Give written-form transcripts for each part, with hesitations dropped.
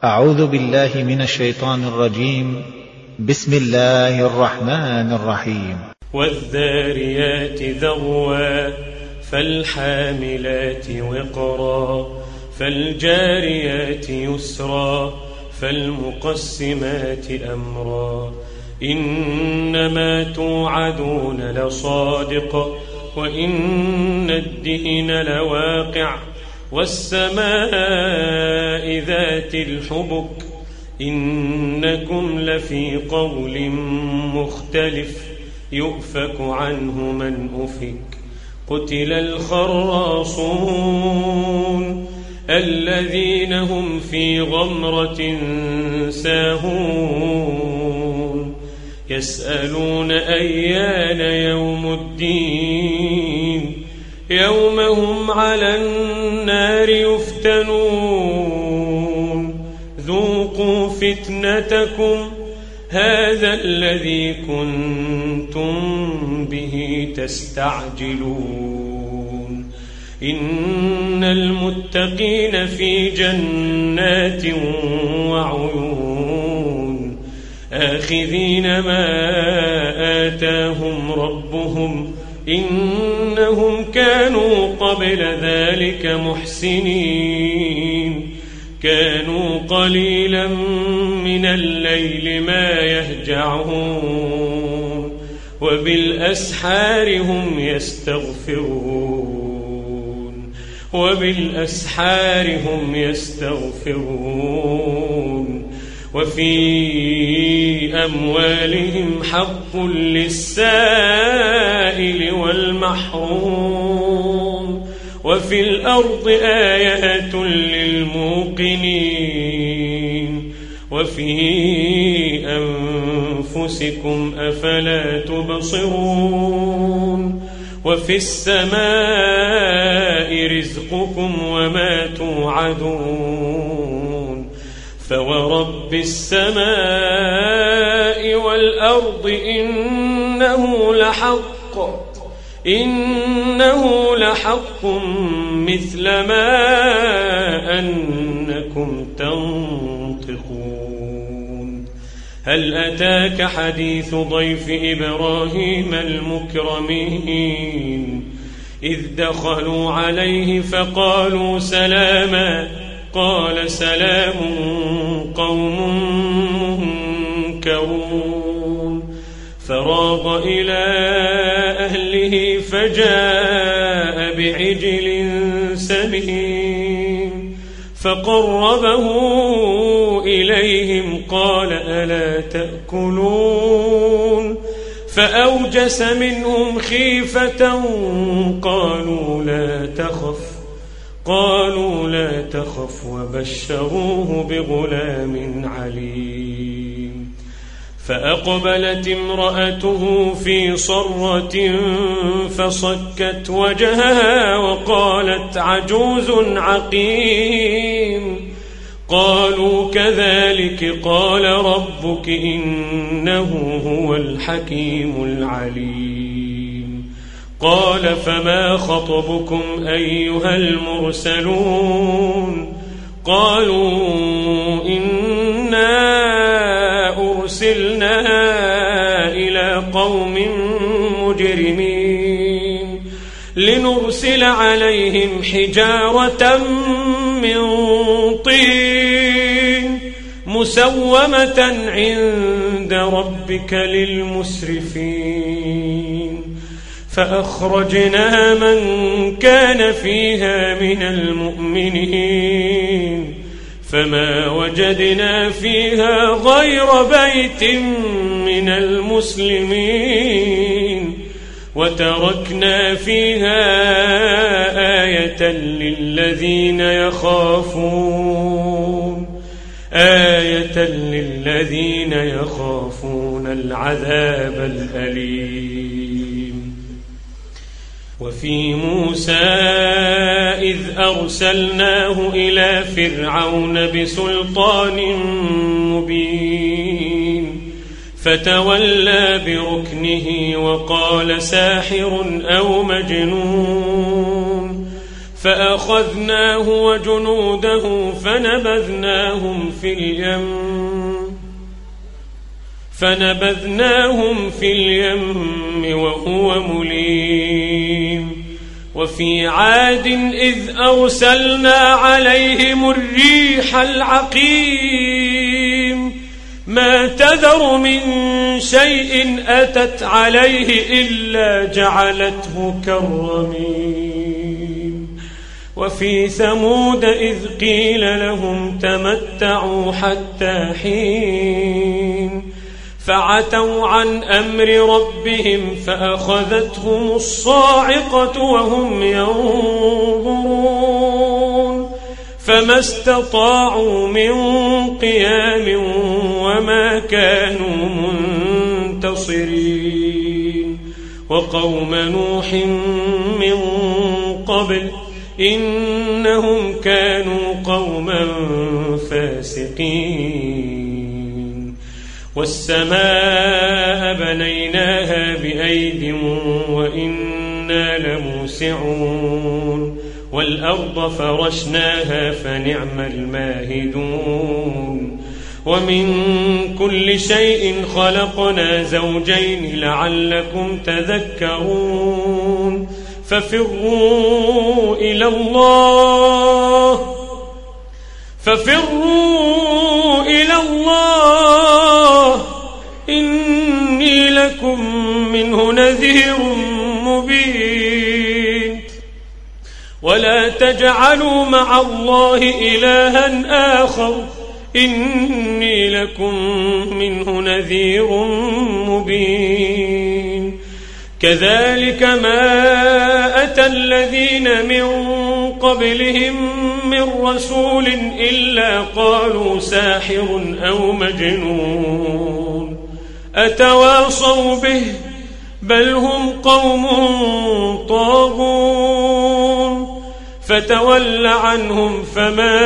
أعوذ بالله من الشيطان الرجيم. بسم الله الرحمن الرحيم. والذاريات ذروا فالحاملات وقرا فالجاريات يسرا فالمقسمات أمرا إنما توعدون لصادق وإن الدين لواقع والسماء ذات الحبك إنكم لفي قول مختلف يؤفك عنه من أفك قتل الخراصون الذين هم في غمرة ساهون يسألون أيان يوم الدين يوم هم على النار يفتنون ذوقوا فتنتكم هذا الذي كنتم به تستعجلون إن المتقين في جنات وعيون آخذين ما آتاهم ربهم إنهم كانوا قبل ذلك محسنين كانوا قليلا من الليل ما يهجعون وبالأسحار هم يستغفرون وفي أموالهم حق للسائل والمحروم وفي الأرض آيات للموقنين وفي أنفسكم أفلا تبصرون وفي السماء رزقكم وما توعدون فورب السماء والأرض إنه لحق مثل ما أنكم تنطقون هل أتاك حديث ضيف إبراهيم المكرمين إذ دخلوا عليه فقالوا سلاما قال سلام قوم منكرون فراغ إلى أهله فجاء بعجل سمين فقربه إليهم قال ألا تأكلون فأوجس منهم خيفة قالوا لا تخف وبشروه بغلام عليم فأقبلت امرأته في صرة فصكت وجهها وقالت عجوز عقيم قالوا كذلك قال ربك إنه هو الحكيم العليم قال فما خطبكم أيها المرسلون قالوا إنا أرسلنا إلى قوم مجرمين لنرسل عليهم حجارة من طين مسومة عند ربك للمسرفين فأخرجنا من كان فيها من المؤمنين فما وجدنا فيها غير بيت من المسلمين وتركنا فيها آية للذين يخافون العذاب الأليم وفي موسى إذ أرسلناه إلى فرعون بسلطان مبين فتولى بركنه وقال ساحر أو مجنون فأخذناه وجنوده فنبذناهم في اليم وهو مليم. وفي عاد إذ أرسلنا عليهم الريح العقيم ما تذر من شيء أتت عليه إلا جعلته كالرميم. وفي ثمود إذ قيل لهم تمتعوا حتى حين فعتوا عن أمر ربهم فأخذتهم الصاعقة وهم ينظرون فما استطاعوا من قيام وما كانوا منتصرين. وقوم نوح من قبل إنهم كانوا قوما فاسقين. والسماء بنيناها بأيد وإنا لموسعون. والأرض فرشناها فنعم الماهدون. ومن كل شيء خلقنا زوجين لعلكم تذكرون. ففروا إلى الله إني لكم منه نذير مبين. ولا تجعلوا مع الله إلها آخر إني لكم منه نذير مبين. كذلك ما أتى الذين من قبلهم من رسول إلا قالوا ساحر أو مجنون أتواصوا به بل هم قوم طاغون. فتول عنهم فما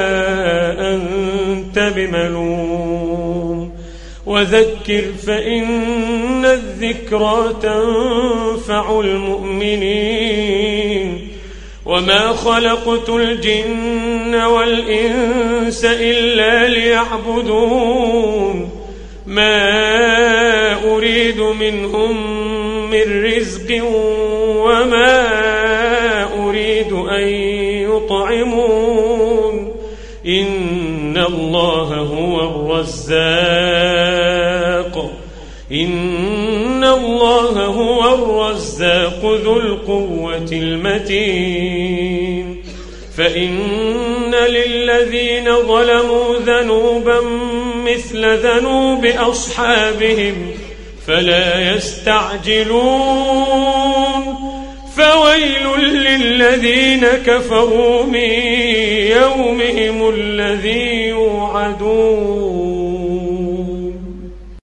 أنت بملوم وذكر فإن الذكرى تنفع المؤمنين. وما خلقت الجن والإنس إلا ليعبدون ما أريد منهم من رزق وما أريد أن يطعمون إن الله هو الرزاق ذو القوة المتين. فإن للذين ظلموا ذنوبا مثل ذنوب أصحابهم فلا يستعجلون. فويل للذين كفروا من يومهم الذي يوعدون.